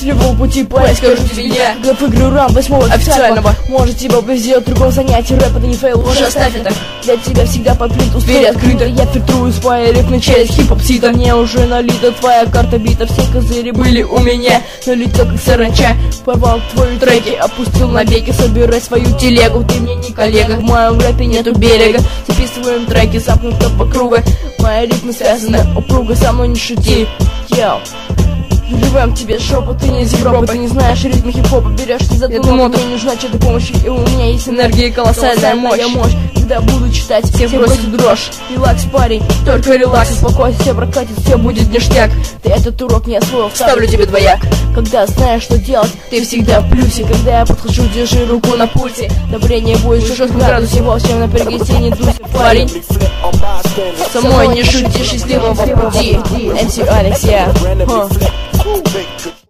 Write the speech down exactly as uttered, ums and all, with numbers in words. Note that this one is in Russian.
любого пути, парень, скажу тебе я. Г играю раунд восьмого официального. Может тебя повезет, другого занятия, рэп это не фейл. Уже оставь это. Для тебя всегда под плинтус, дверь открыта. Я фильтрую свои рифмы через хип-хоп сита. Мне уже налита твоя карта бита. Все козыри были у меня, налито как саранча. Порвал твои треки, опустил на веки. Собирай свою телегу, ты мне не коллега. В моем рэпе нету берега. Записываем треки, запнуто по кругу. Мои ритмы связаны упруго, со мной не шути. Йоу. Вливаем тебе шепот, ты не из Европы, ты не знаешь ритмы хип-хопа. Берешься за эту ноду, мне нужна чья-то помощь. И у меня есть энергия и колоссальная мощь. мощь Когда буду читать, все бросят дрожь. Релакс, парень, только релакс. Успокойся, все прокатит, все будет ништяк. Ты этот урок не освоил, ставлю тебе двояк. Когда знаешь, что делать, ты всегда в плюсе. Когда я подхожу, держи руку на пульсе. Давление будет в шестьдесят градусов, вовсе напрягайся, не дуйся, парень. Со мной не шути, счастливого пути. эм си Алекс, я